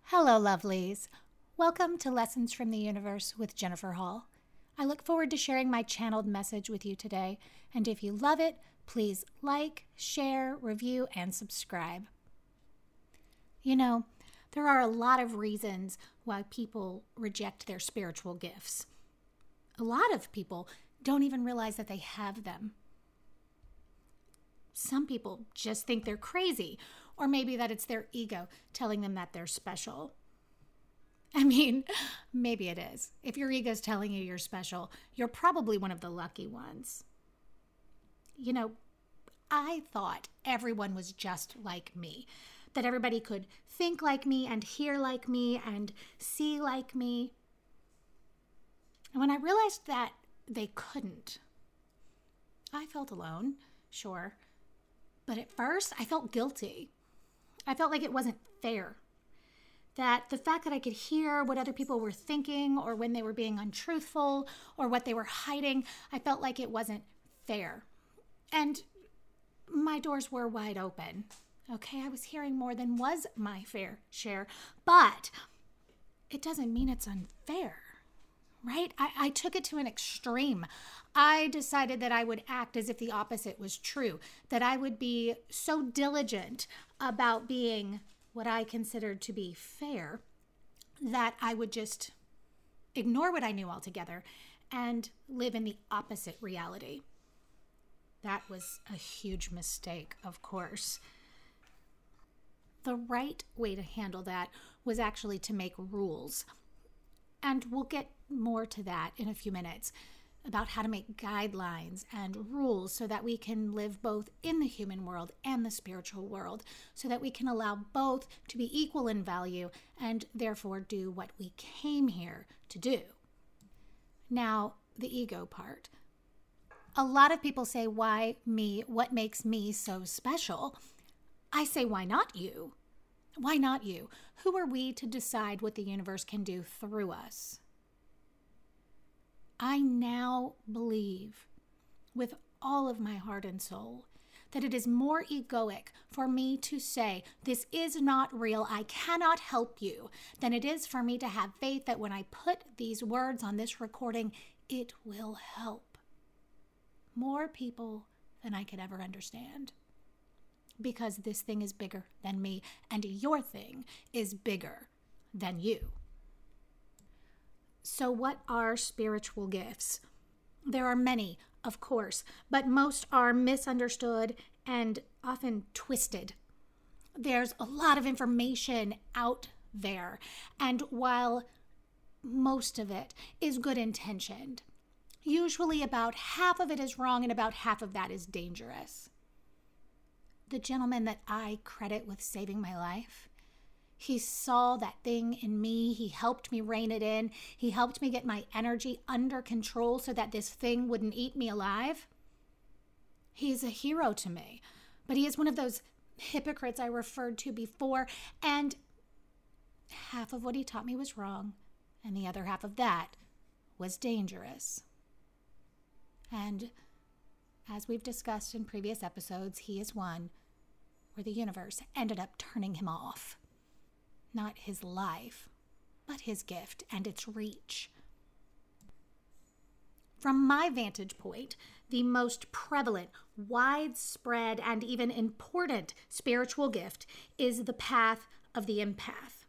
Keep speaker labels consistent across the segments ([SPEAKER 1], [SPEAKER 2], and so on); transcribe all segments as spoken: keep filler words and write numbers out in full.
[SPEAKER 1] Hello, lovelies. Welcome to Lessons from the Universe with Jennifer Hall. I look forward to sharing my channeled message with you today, and if you love it, please like, share, review, and subscribe. You know, there are a lot of reasons why people reject their spiritual gifts. A lot of people don't even realize that they have them. Some people just think they're crazy, or maybe that it's their ego telling them that they're special. I mean, maybe it is. If your ego's telling you you're special, you're probably one of the lucky ones. You know, I thought everyone was just like me, that everybody could think like me and hear like me and see like me. And when I realized that they couldn't, I felt alone, sure. But at first, I felt guilty. I felt like it wasn't fair. That the fact that I could hear what other people were thinking or when they were being untruthful or what they were hiding, I felt like it wasn't fair. And my doors were wide open. Okay, I was hearing more than was my fair share, but it doesn't mean it's unfair. Right? I, I took it to an extreme. I decided that I would act as if the opposite was true, that I would be so diligent about being what I considered to be fair that I would just ignore what I knew altogether and live in the opposite reality. That was a huge mistake, of course. The right way to handle that was actually to make rules. And we'll get more to that in a few minutes about how to make guidelines and rules so that we can live both in the human world and the spiritual world, so that we can allow both to be equal in value and therefore do what we came here to do. Now, the ego part. A lot of people say, why me? What makes me so special? I say, why not you? Why not you? Who are we to decide what the universe can do through us? I now believe with all of my heart and soul that it is more egoic for me to say, this is not real, I cannot help you, than it is for me to have faith that when I put these words on this recording, it will help more people than I could ever understand. Because this thing is bigger than me, and your thing is bigger than you. So what are spiritual gifts? There are many, of course, but most are misunderstood and often twisted. There's a lot of information out there, and while most of it is good intentioned, usually about half of it is wrong and about half of that is dangerous. The gentleman that I credit with saving my life, he saw that thing in me. He helped me rein it in. He helped me get my energy under control so that this thing wouldn't eat me alive. He is a hero to me, but he is one of those hypocrites I referred to before, and half of what he taught me was wrong, and the other half of that was dangerous. And as we've discussed in previous episodes, he is one where the universe ended up turning him off. Not his life, but his gift and its reach. From my vantage point, the most prevalent, widespread, and even important spiritual gift is the path of the empath.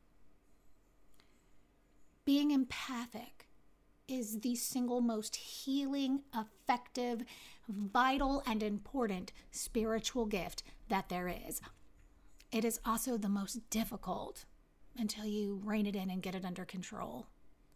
[SPEAKER 1] Being empathic is the single most healing, effective, vital, and important spiritual gift that there is. It is also the most difficult until you rein it in and get it under control.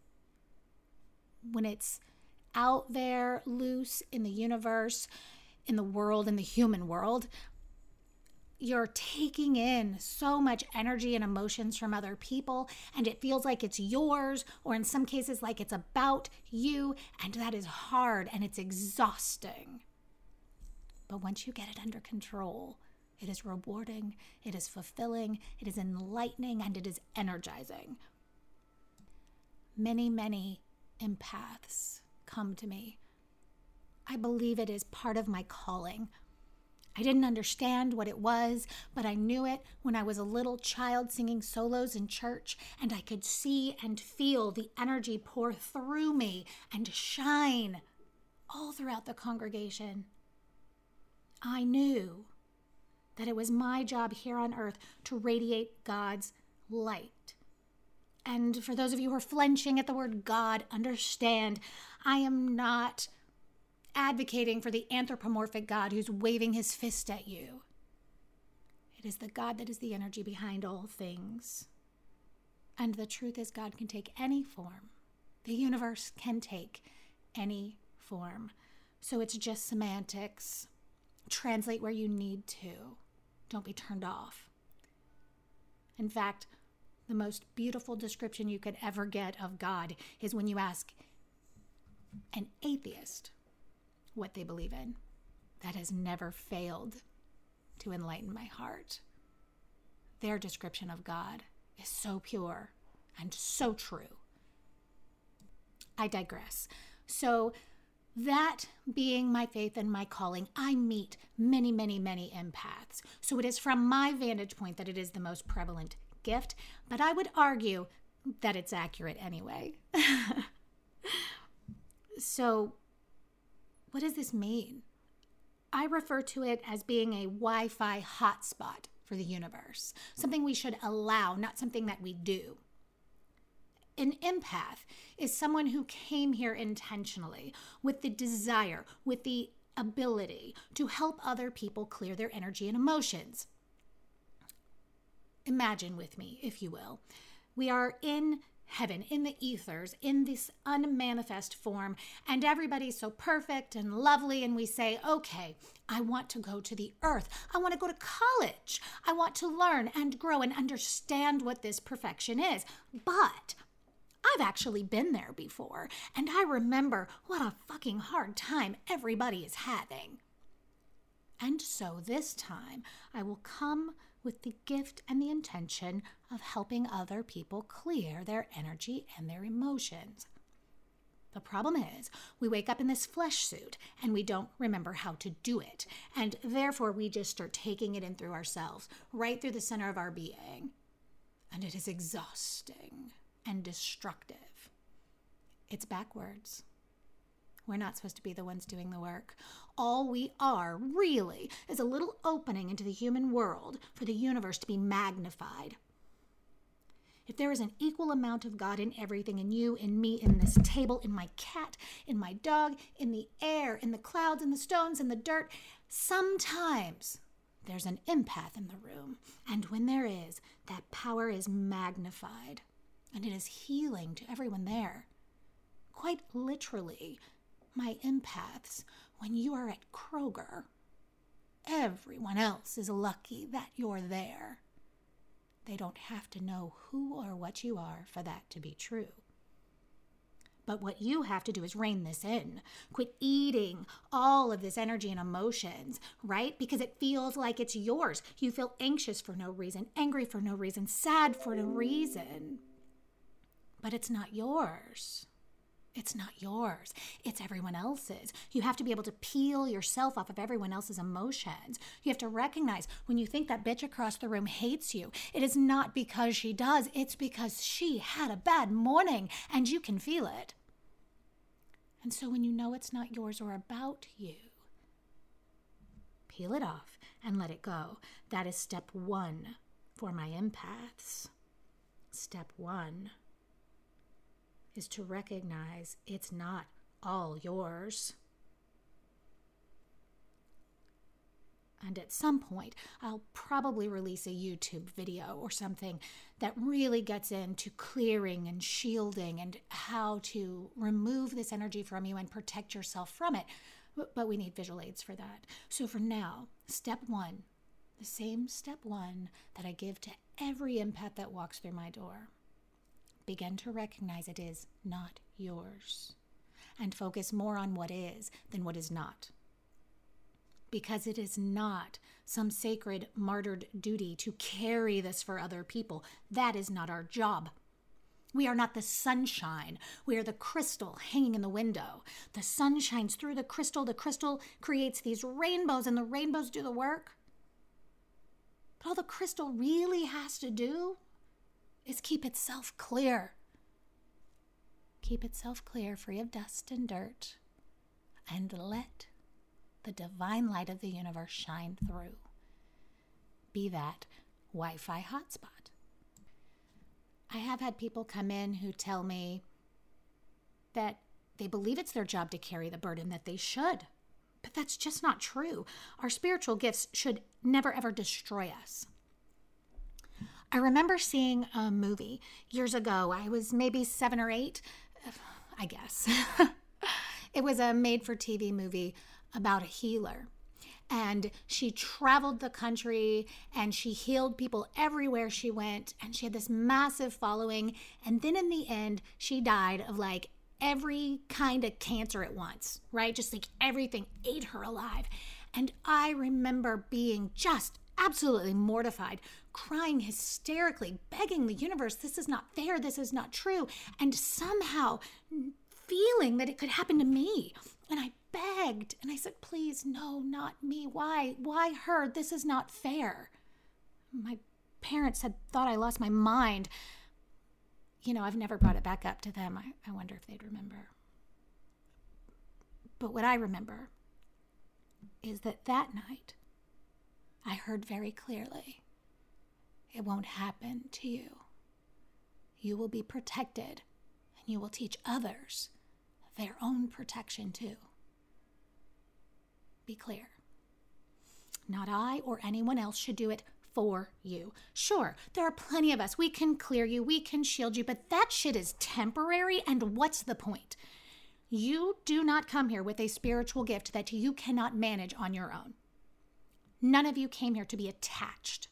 [SPEAKER 1] When it's out there, loose in the universe, in the world, in the human world, you're taking in so much energy and emotions from other people, and it feels like it's yours, or in some cases like it's about you, and that is hard and it's exhausting. But once you get it under control, it is rewarding, it is fulfilling, it is enlightening, and it is energizing. Many, many empaths come to me. I believe it is part of my calling. I didn't understand what it was, but I knew it when I was a little child singing solos in church, and I could see and feel the energy pour through me and shine all throughout the congregation. I knew that it was my job here on earth to radiate God's light. And for those of you who are flinching at the word God, understand, I am not advocating for the anthropomorphic God who's waving his fist at you. It is the God that is the energy behind all things. And the truth is, God can take any form. The universe can take any form. So it's just semantics. Translate where you need to. Don't be turned off. In fact, the most beautiful description you could ever get of God is when you ask an atheist what they believe in. That has never failed to enlighten my heart. Their description of God is so pure and so true. I digress. So that being my faith and my calling, I meet many, many, many empaths. So it is from my vantage point that it is the most prevalent gift, but I would argue that it's accurate anyway. So what does this mean? I refer to it as being a Wi-Fi hotspot for the universe, something we should allow, not something that we do. An empath is someone who came here intentionally with the desire, with the ability to help other people clear their energy and emotions. Imagine with me, if you will. We are in heaven, in the ethers, in this unmanifest form, and everybody's so perfect and lovely, and we say, okay, I want to go to the earth. I want to go to college. I want to learn and grow and understand what this perfection is. But I've actually been there before, and I remember what a fucking hard time everybody is having. And so this time, I will come with the gift and the intention of helping other people clear their energy and their emotions. The problem is, we wake up in this flesh suit and we don't remember how to do it. And therefore, we just start taking it in through ourselves, right through the center of our being. And it is exhausting and destructive. It's backwards. We're not supposed to be the ones doing the work. All we are, really, is a little opening into the human world for the universe to be magnified. If there is an equal amount of God in everything, in you, in me, in this table, in my cat, in my dog, in the air, in the clouds, in the stones, in the dirt, sometimes there's an empath in the room. And when there is, that power is magnified. And it is healing to everyone there. Quite literally, my empaths, when you are at Kroger, everyone else is lucky that you're there. They don't have to know who or what you are for that to be true. But what you have to do is rein this in. Quit eating all of this energy and emotions, right? Because it feels like it's yours. You feel anxious for no reason, angry for no reason, sad for no reason. But it's not yours. It's not yours. It's everyone else's. You have to be able to peel yourself off of everyone else's emotions. You have to recognize when you think that bitch across the room hates you, it is not because she does. It's because she had a bad morning and you can feel it. And so when you know it's not yours or about you, peel it off and let it go. That is step one for my empaths. Step one is to recognize it's not all yours. And at some point, I'll probably release a YouTube video or something that really gets into clearing and shielding and how to remove this energy from you and protect yourself from it. But we need visual aids for that. So for now, step one, the same step one that I give to every empath that walks through my door. Begin to recognize it is not yours and focus more on what is than what is not. Because it is not some sacred martyred duty to carry this for other people. That is not our job. We are not the sunshine. We are the crystal hanging in the window. The sun shines through the crystal. The crystal creates these rainbows, and the rainbows do the work. But all the crystal really has to do is keep itself clear. Keep itself clear, free of dust and dirt, and let the divine light of the universe shine through. Be that Wi-Fi hotspot. I have had people come in who tell me that they believe it's their job to carry the burden, that they should. But that's just not true. Our spiritual gifts should never, ever destroy us. I remember seeing a movie years ago. I was maybe seven or eight, I guess. It was a made-for-T V movie about a healer. And she traveled the country and she healed people everywhere she went. And she had this massive following. And then in the end, she died of like every kind of cancer at once, right? Just like everything ate her alive. And I remember being just absolutely mortified, crying hysterically, begging the universe, this is not fair, this is not true. And somehow feeling that it could happen to me. And I begged and I said, please, no, not me. Why? Why her? This is not fair. My parents had thought I lost my mind. You know, I've never brought it back up to them. I, I wonder if they'd remember. But what I remember is that that night I heard very clearly, it won't happen to you. You will be protected and you will teach others their own protection too. Be clear. Not I or anyone else should do it for you. Sure, there are plenty of us. We can clear you, we can shield you, but that shit is temporary, and what's the point? You do not come here with a spiritual gift that you cannot manage on your own. None of you came here to be attached.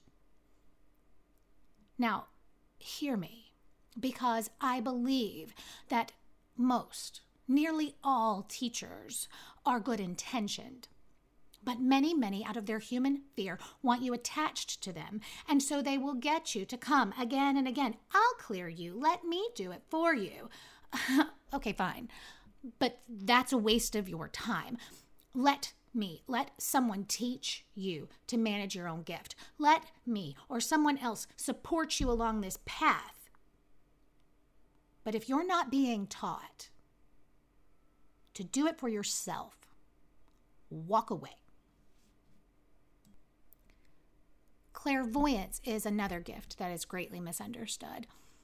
[SPEAKER 1] Now, hear me, because I believe that most, nearly all teachers are good intentioned. But many, many out of their human fear want you attached to them. And so they will get you to come again and again. I'll clear you. Let me do it for you. Okay, fine. But that's a waste of your time. Let me, let someone teach you to manage your own gift. Let me or someone else support you along this path. But if you're not being taught to do it for yourself, walk away. Clairvoyance is another gift that is greatly misunderstood.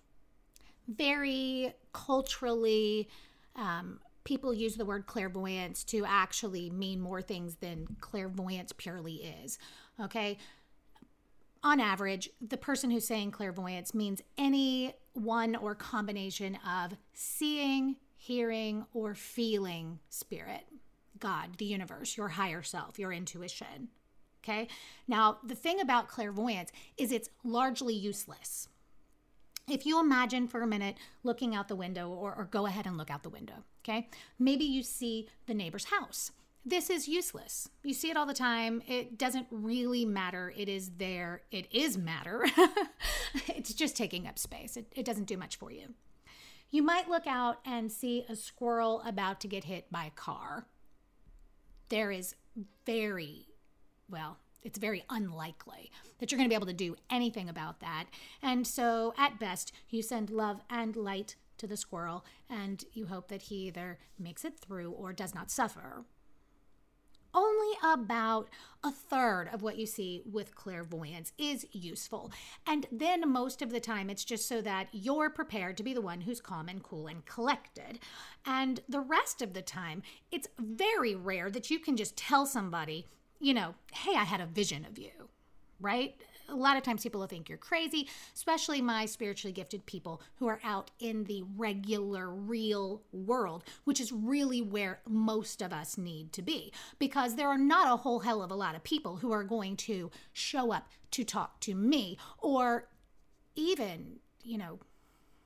[SPEAKER 1] Very culturally, um, people use the word clairvoyance to actually mean more things than clairvoyance purely is, okay? On average, the person who's saying clairvoyance means any one or combination of seeing, hearing, or feeling spirit, God, the universe, your higher self, your intuition. Okay. Now, the thing about clairvoyance is it's largely useless. If you imagine for a minute looking out the window, or, or go ahead and look out the window, okay? Maybe you see the neighbor's house. This is useless. You see it all the time. It doesn't really matter. It is there. It is matter. It's just taking up space. It, it doesn't do much for you. You might look out and see a squirrel about to get hit by a car. There is very Well, it's very unlikely that you're going to be able to do anything about that. And so at best, you send love and light to the squirrel, and you hope that he either makes it through or does not suffer. Only about a third of what you see with clairvoyance is useful. And then most of the time, it's just so that you're prepared to be the one who's calm and cool and collected. And the rest of the time, it's very rare that you can just tell somebody, you know, hey, I had a vision of you, right? A lot of times people will think you're crazy, especially my spiritually gifted people who are out in the regular, real world, which is really where most of us need to be, because there are not a whole hell of a lot of people who are going to show up to talk to me, or even, you know,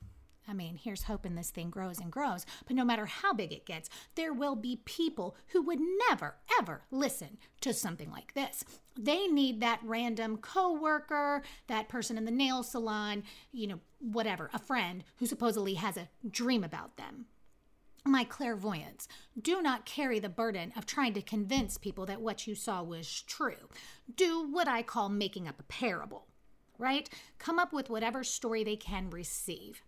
[SPEAKER 1] I mean, here's hoping this thing grows and grows. But no matter how big it gets, there will be people who would never, ever listen to something like this. They need that random coworker, that person in the nail salon, you know, whatever, a friend who supposedly has a dream about them. My clairvoyants, do not carry the burden of trying to convince people that what you saw was true. Do what I call making up a parable, right? Come up with whatever story they can receive.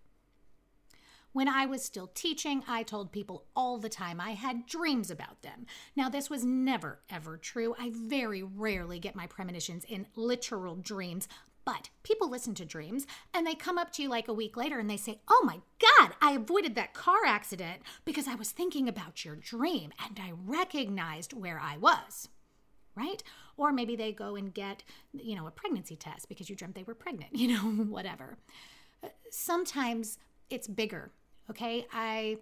[SPEAKER 1] When I was still teaching, I told people all the time I had dreams about them. Now, this was never, ever true. I very rarely get my premonitions in literal dreams, but people listen to dreams and they come up to you like a week later and they say, oh my God, I avoided that car accident because I was thinking about your dream and I recognized where I was, right? Or maybe they go and get, you know, a pregnancy test because you dreamt they were pregnant, you know, whatever. Sometimes it's bigger. Okay, I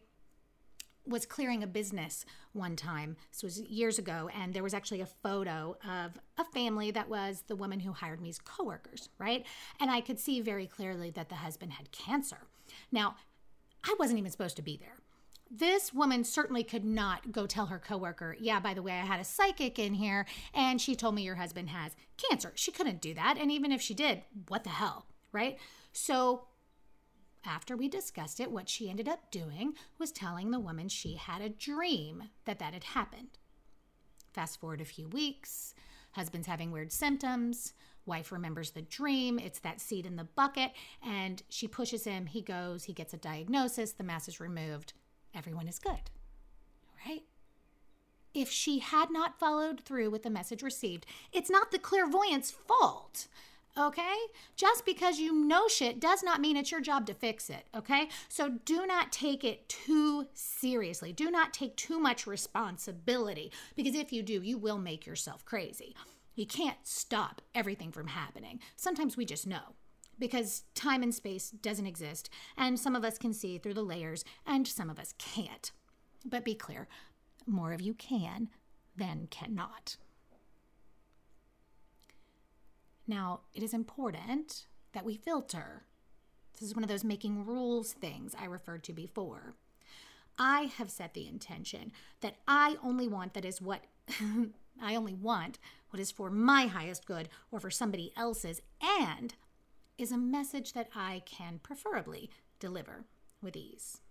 [SPEAKER 1] was clearing a business one time. This was years ago, and there was actually a photo of a family that was the woman who hired me's coworkers, right? And I could see very clearly that the husband had cancer. Now, I wasn't even supposed to be there. This woman certainly could not go tell her coworker, yeah, by the way, I had a psychic in here, and she told me your husband has cancer. She couldn't do that, and even if she did, what the hell, right? So after we discussed it, what she ended up doing was telling the woman she had a dream that that had happened. Fast forward a few weeks, husband's having weird symptoms, wife remembers the dream, it's that seed in the bucket, and she pushes him, he goes, he gets a diagnosis, the mass is removed, everyone is good, right? If she had not followed through with the message received, it's not the clairvoyant's fault. Okay? Just because you know shit does not mean it's your job to fix it, okay? So do not take it too seriously. Do not take too much responsibility, because if you do, you will make yourself crazy. You can't stop everything from happening. Sometimes we just know, because time and space doesn't exist, and some of us can see through the layers, and some of us can't. But be clear, more of you can than cannot. Now, it is important that we filter. This is one of those making rules things I referred to before. I have set the intention that I only want that is what I only want what is for my highest good or for somebody else's, and is a message that I can preferably deliver with ease.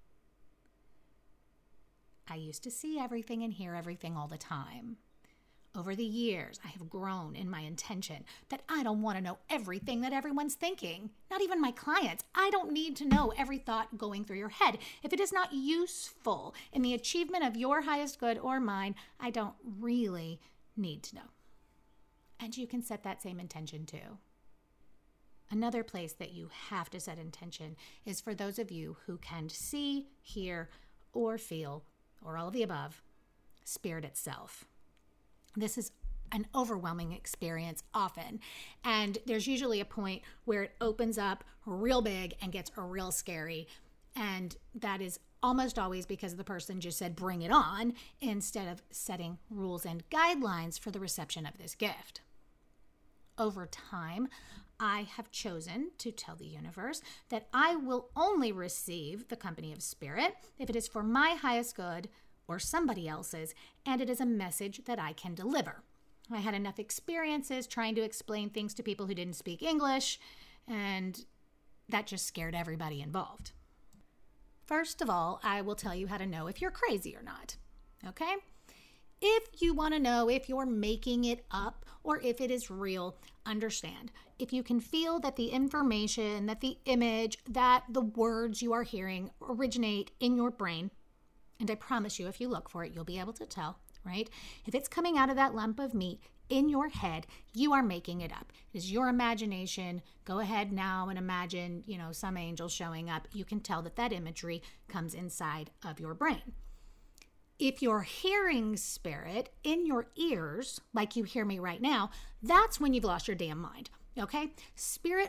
[SPEAKER 1] I used to see everything and hear everything all the time. Over the years, I have grown in my intention that I don't want to know everything that everyone's thinking, not even my clients. I don't need to know every thought going through your head. If it is not useful in the achievement of your highest good or mine, I don't really need to know. And you can set that same intention too. Another place that you have to set intention is for those of you who can see, hear, or feel, or all of the above, spirit itself. This is an overwhelming experience often, and there's usually a point where it opens up real big and gets real scary, and that is almost always because the person just said, bring it on, instead of setting rules and guidelines for the reception of this gift. Over time, I have chosen to tell the universe that I will only receive the company of spirit if it is for my highest good or somebody else's, and it is a message that I can deliver. I had enough experiences trying to explain things to people who didn't speak English, and that just scared everybody involved. First of all, I will tell you how to know if you're crazy or not, okay? If you want to know if you're making it up or if it is real, understand. If you can feel that the information, that the image, that the words you are hearing originate in your brain, and I promise you, if you look for it, you'll be able to tell, right? If it's coming out of that lump of meat in your head, you are making it up. It is your imagination. Go ahead now and imagine, you know, some angel showing up. You can tell that that imagery comes inside of your brain. If you're hearing spirit in your ears, like you hear me right now, that's when you've lost your damn mind, okay? Spirit,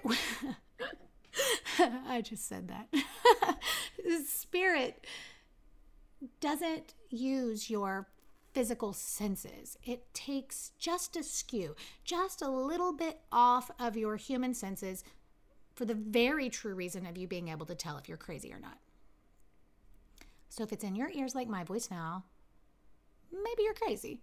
[SPEAKER 1] I just said that. Spirit doesn't use your physical senses. It takes just a skew, just a little bit off of your human senses for the very true reason of you being able to tell if you're crazy or not. So if it's in your ears like my voice now, maybe you're crazy.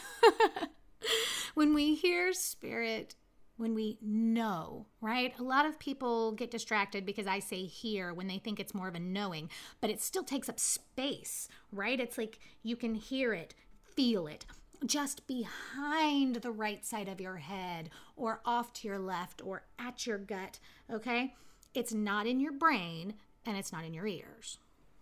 [SPEAKER 1] When we hear spirit, when we know, right? A lot of people get distracted because I say hear when they think it's more of a knowing, but it still takes up space, right? It's like you can hear it, feel it, just behind the right side of your head or off to your left or at your gut, okay? It's not in your brain and it's not in your ears.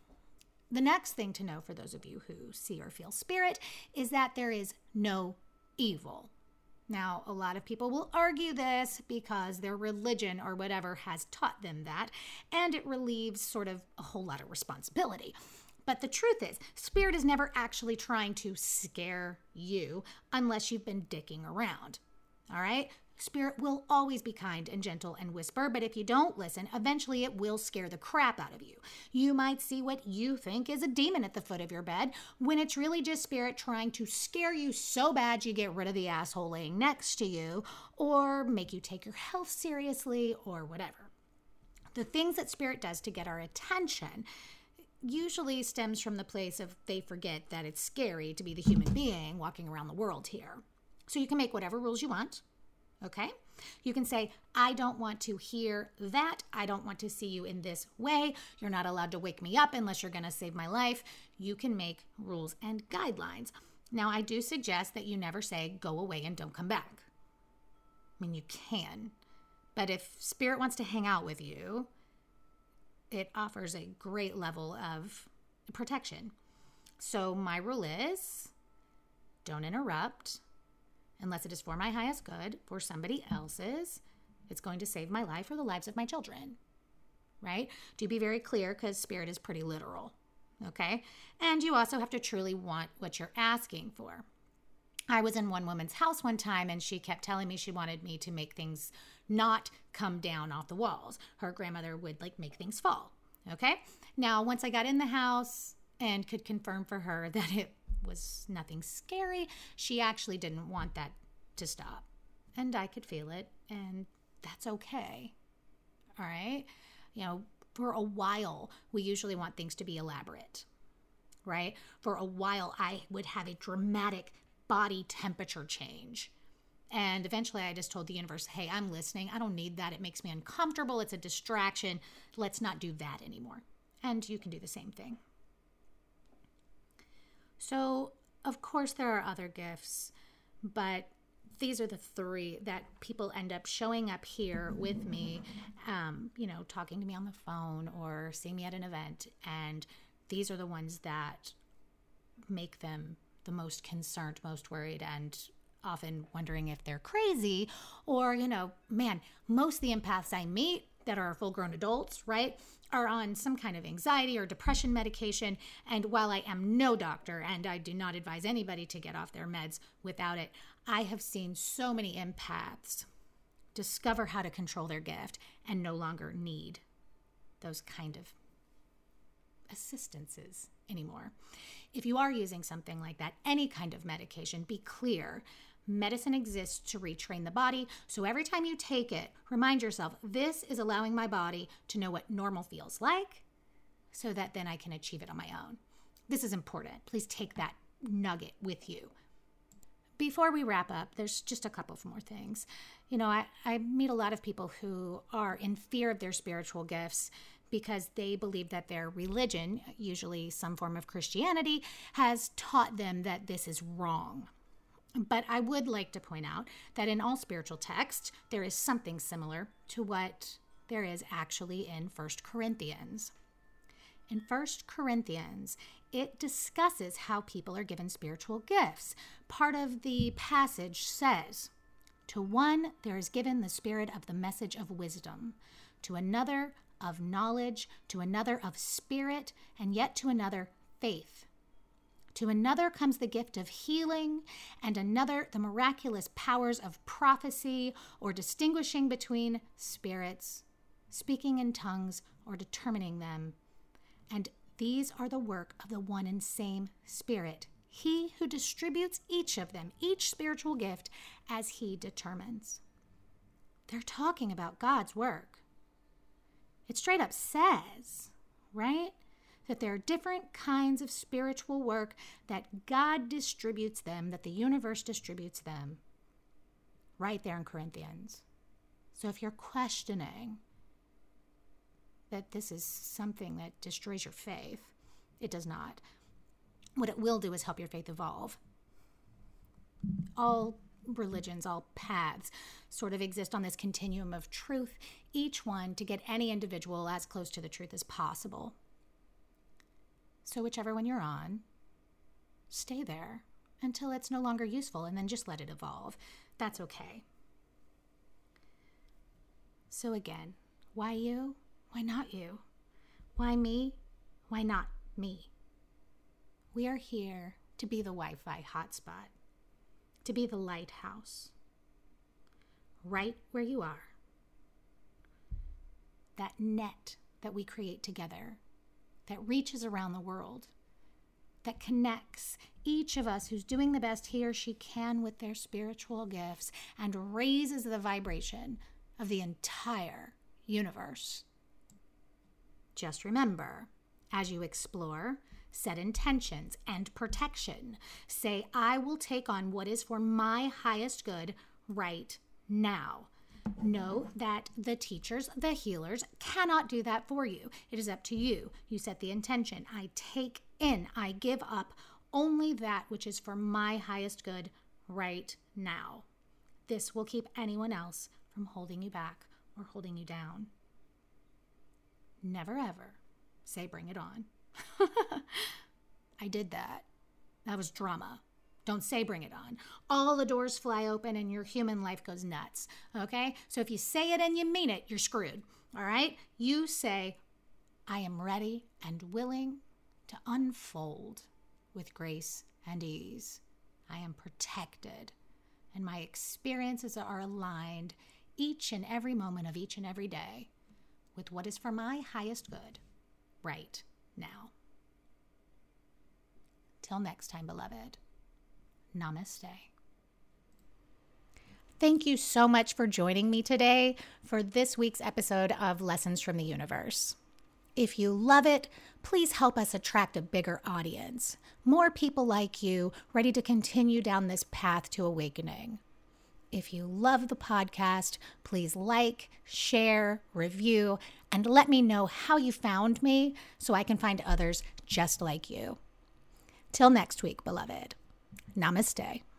[SPEAKER 1] The next thing to know for those of you who see or feel spirit is that there is no evil. Now, a lot of people will argue this because their religion or whatever has taught them that, and it relieves sort of a whole lot of responsibility. But the truth is, spirit is never actually trying to scare you unless you've been dicking around, all right? Spirit will always be kind and gentle and whisper, but if you don't listen, eventually it will scare the crap out of you. You might see what you think is a demon at the foot of your bed when it's really just spirit trying to scare you so bad you get rid of the asshole laying next to you or make you take your health seriously or whatever. The things that spirit does to get our attention usually stems from the place of they forget that it's scary to be the human being walking around the world here. So you can make whatever rules you want. Okay? You can say, I don't want to hear that. I don't want to see you in this way. You're not allowed to wake me up unless you're going to save my life. You can make rules and guidelines. Now, I do suggest that you never say, go away and don't come back. I mean, you can. But if spirit wants to hang out with you, it offers a great level of protection. So my rule is, don't interrupt. Unless it is for my highest good, for somebody else's, it's going to save my life or the lives of my children, right? Do be very clear because spirit is pretty literal, okay? And you also have to truly want what you're asking for. I was in one woman's house one time and she kept telling me she wanted me to make things not come down off the walls. Her grandmother would like make things fall, okay? Now, once I got in the house and could confirm for her that it was nothing scary, she actually didn't want that to stop. And I could feel it, and that's okay. All right? You know, for a while, we usually want things to be elaborate, right? For a while, I would have a dramatic body temperature change. And eventually I just told the universe, hey, I'm listening. I don't need that. It makes me uncomfortable. It's a distraction. Let's not do that anymore. And you can do the same thing. So, of course, there are other gifts, but these are the three that people end up showing up here with me, um, you know, talking to me on the phone or seeing me at an event. And these are the ones that make them the most concerned, most worried, and often wondering if they're crazy or, you know, man, most of the empaths I meet that are full-grown adults, right, are on some kind of anxiety or depression medication. And while I am no doctor and I do not advise anybody to get off their meds without it, I have seen so many empaths discover how to control their gift and no longer need those kind of assistances anymore. If you are using something like that, any kind of medication, be clear. Medicine exists to retrain the body, so every time you take it, remind yourself, this is allowing my body to know what normal feels like so that then I can achieve it on my own. This is important. Please take that nugget with you. Before we wrap up, there's just a couple of more things. You know, I, I meet a lot of people who are in fear of their spiritual gifts because they believe that their religion, usually some form of Christianity, has taught them that this is wrong. But I would like to point out that in all spiritual texts, there is something similar to what there is actually in First Corinthians. In First Corinthians, it discusses how people are given spiritual gifts. Part of the passage says, to one there is given the spirit of the message of wisdom, to another of knowledge, to another of spirit, and yet to another faith. To another comes the gift of healing, and another the miraculous powers of prophecy or distinguishing between spirits, speaking in tongues or determining them. And these are the work of the one and same Spirit, he who distributes each of them, each spiritual gift, as he determines. They're talking about God's work. It straight up says, right, that there are different kinds of spiritual work, that God distributes them, that the universe distributes them, right there in Corinthians. So if you're questioning that this is something that destroys your faith, it does not. What it will do is help your faith evolve. All religions, all paths sort of exist on this continuum of truth, each one to get any individual as close to the truth as possible. So whichever one you're on, stay there until it's no longer useful, and then just let it evolve. That's okay. So again, why you? Why not you? Why me? Why not me? We are here to be the Wi-Fi hotspot, to be the lighthouse, right where you are. That net that we create together, that reaches around the world, that connects each of us who's doing the best he or she can with their spiritual gifts and raises the vibration of the entire universe. Just remember, as you explore, set intentions and protection. Say, I will take on what is for my highest good right now. Know that the teachers, the healers, cannot do that for you. It is up to you. You set the intention. I take in, I give up only that which is for my highest good right now. This will keep anyone else from holding you back or holding you down. Never ever say, bring it on. I did that. That was drama. Don't say bring it on. All the doors fly open and your human life goes nuts. Okay? So if you say it and you mean it, you're screwed. All right? You say, I am ready and willing to unfold with grace and ease. I am protected, and my experiences are aligned each and every moment of each and every day with what is for my highest good right now. Till next time, beloved. Namaste. Thank you so much for joining me today for this week's episode of Lessons from the Universe. If you love it, please help us attract a bigger audience, more people like you ready to continue down this path to awakening. If you love the podcast, please like, share, review, and let me know how you found me so I can find others just like you. Till next week, beloved. Namaste.